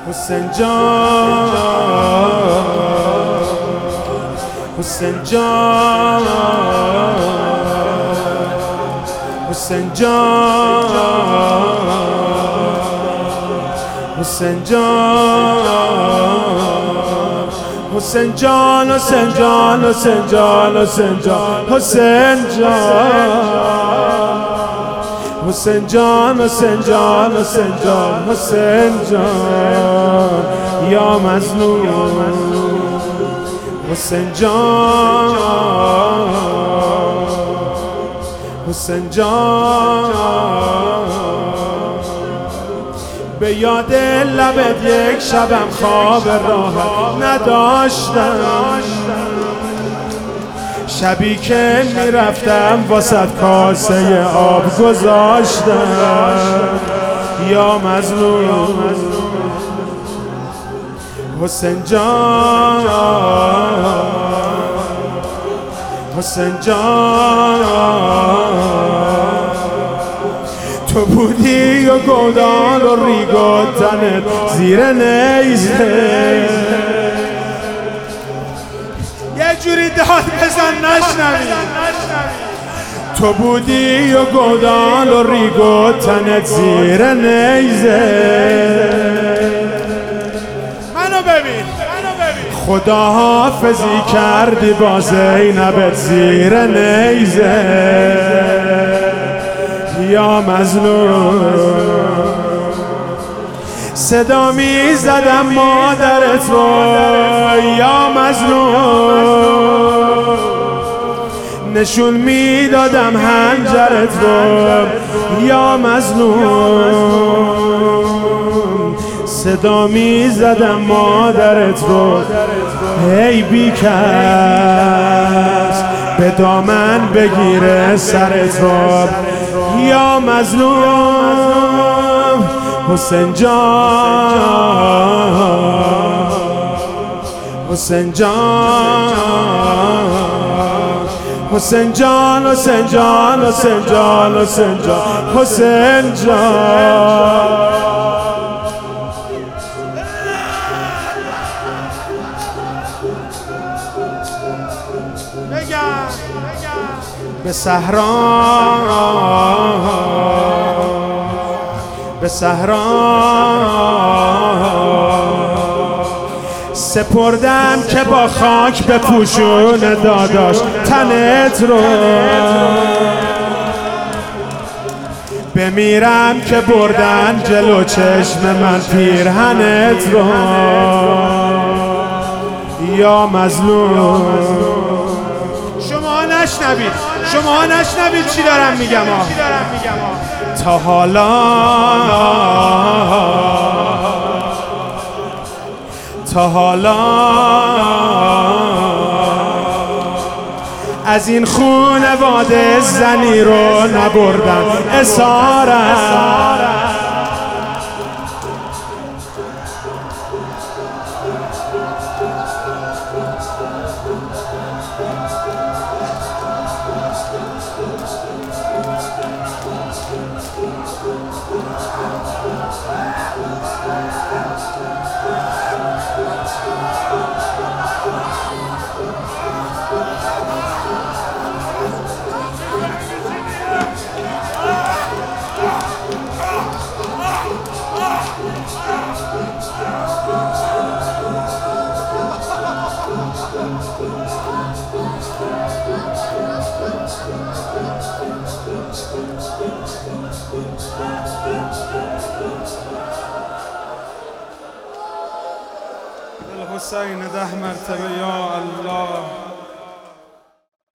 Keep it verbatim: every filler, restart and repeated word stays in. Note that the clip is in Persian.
حسین جان حسین جان حسین جان حسین جان حسین جان حسین جان حسین جان حسین جان حسین جان حسین جان حسین جان حسین جان حسین جان یا مظلوم حسین جان حسین جان به یاد لبت یک شبم خواب راحت نداشتم، شبی که میرفتم واسه کاسه آب گذاشتم یا مظلوم حسین جان حسین جان تو بودی و گودال و ریگو تنت زیر نیزه یه جوری داد بزن نشنوی تو بودی و گودال و ریگو تنت زیر نیزه منو ببین خدا حافظی کردی با زینبت زیر نیزه یا مظلوم صدا می زدم مادرت رو یا مظلوم نشون می دادم حنجرت رو یا مظلوم صدا می زدم مادرت رو ای بی کس به دامن بگیره سرت رو یا مظلوم حسین جان حسین جان حسین جان حسین جان حسین جان حسین جان حسین جان به صحرا به صحرا سپردم که با خاک به پوشون داداش تنت رو بمیرم که بردن جلو چشم من پیرهنت رو یا مظلوم شما نشنوید شما نشنوید چی دارم میگم تا حالا تا حالا از این خونواده زنی رو نبردم اسارت الحسین ده مرتبه یا الله.